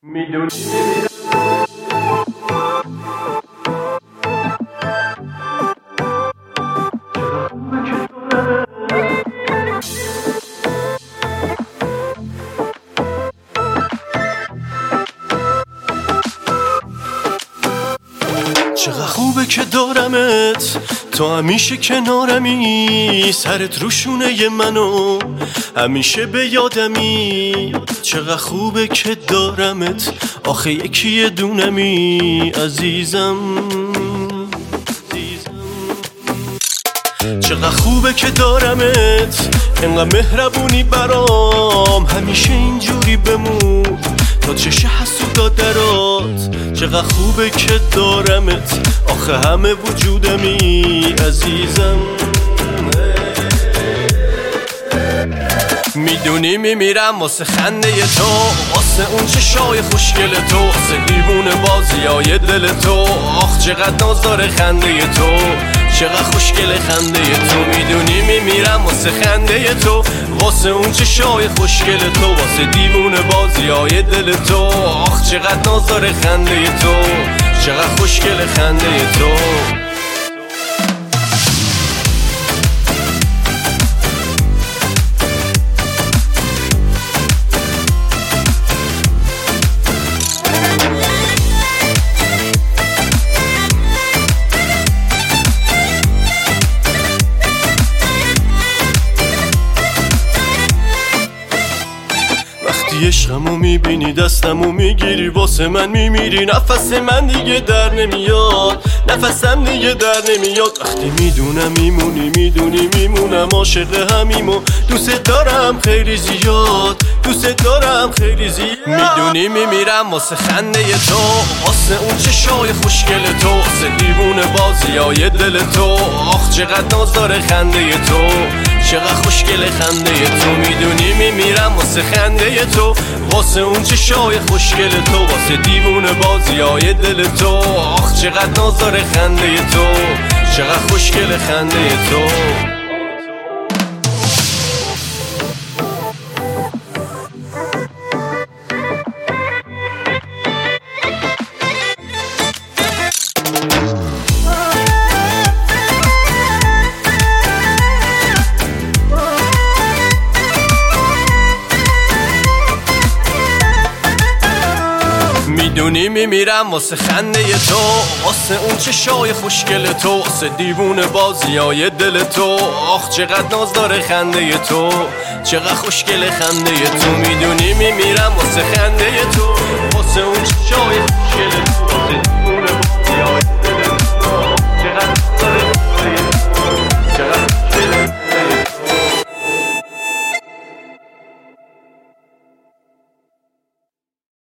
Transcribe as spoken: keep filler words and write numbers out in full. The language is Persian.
میدونی چقدر خوبه که دارمت، تو همیشه کنارمی، سرت روشونه منو همیشه به یادمی. چقدر خوبه که دارمت، آخه یکی دونمی عزیزم. چقدر خوبه که دارمت، انقدر مهربونی برام، همیشه اینجوری بمون تا چش حسودا درات. چقدر خوبه که دارمت، آخه همه وجودمی عزیزم. میدونی میمیرم واسه خنده تو، واسه اون چشای خوشگل تو، واسه دیوونه بازیای دل تو. آخ چقدر ناز داره خنده تو، چقدر خوشگل خنده تو. میدونی میمیرم واسه خنده تو، واسه اون چشای خوشگل تو، واسه دیوونه بازیای دل تو. آخ چقدر ناز داره خنده تو، چقدر خوشگل خنده تو. عشقمو میبینی دستمو میگیری، واسه من میمیری، نفس من دیگه در نمیاد، نفسم دیگه در نمیاد. وقتی میدونم میمونی، میدونی میمونم عاشق همیم و دوست دارم خیلی زیاد، دوست دارم خیلی زیاد. میدونی میمیرم واسه خنده تو، واسه اون چشای خوشگل تو، واسه دیوونه بازیای دل تو. آخ چقدر ناز داره خنده تو، چقدر خوشگل خنده تو. میدونی میمیرم واسه خنده تو، واسه اون چشای خوشگل تو، واسه دیوونه بازیای دل تو. آخ چقدر ناز داره خنده تو، چقدر خوشگل خنده تو. میدونی میمیرم واسه خنده تو، واسه اون چشای خوشگل تو، واسه دیوونه بازیای دل تو. آخ چقدر ناز داره خنده تو، چقدر خوشگل خنده تو. میدونی میمیرم